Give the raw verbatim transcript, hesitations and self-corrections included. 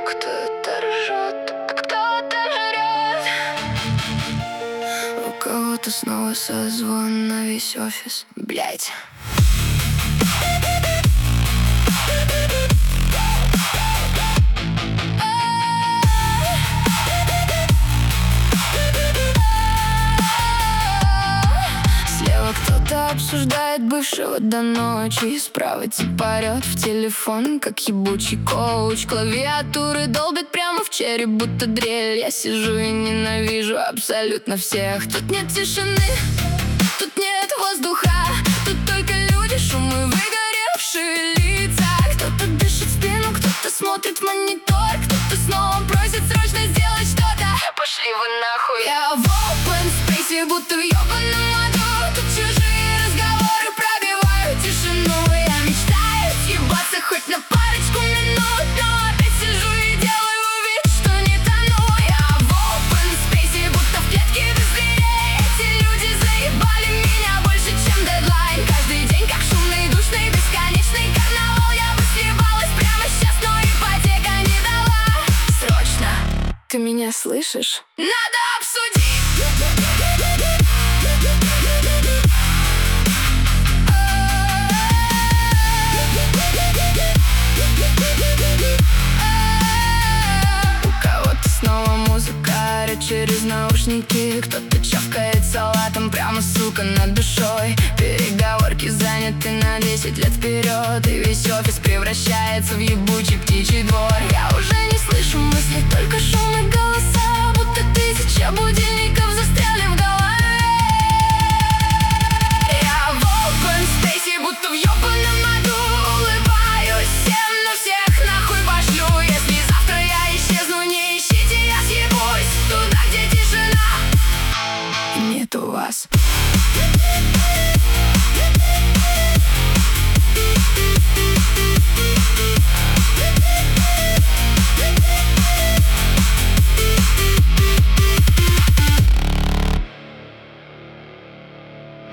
Кто-то ржет, а кто-то жрет. У кого-то снова созвон на весь офис. Блять. Кто-то обсуждает бывшего до ночи, справа типа орёт в телефон, как ебучий коуч. Клавиатуры долбит прямо в череп, будто дрель. Я сижу и ненавижу абсолютно всех. Тут нет тишины, тут нет воздуха, тут только люди, шумы, выгоревшие лица. Кто-то дышит в спину, кто-то смотрит в монитор, кто-то снова просит срочно сделать что-то. Пошли вы нахуй. Я в open space, будто в ёбаном аду. Тут чужие разговоры пробивают тишину. Я мечтаю съебаться хоть на парочку минут, но опять сижу и делаю вид, что не тону. Я в open space, будто в клетке без дверей. Эти люди заебали меня больше, чем дедлайн. Каждый день как шумный, душный, бесконечный карнавал. Я бы съебалась прямо сейчас, но ипотека не дала. Срочно, ты меня слышишь? Надо обсудить. Через наушники кто-то чавкает салатом прямо, сука, над душой. Переговорки заняты на десять лет вперед, и весь офис превращается в ебучий птичий двор.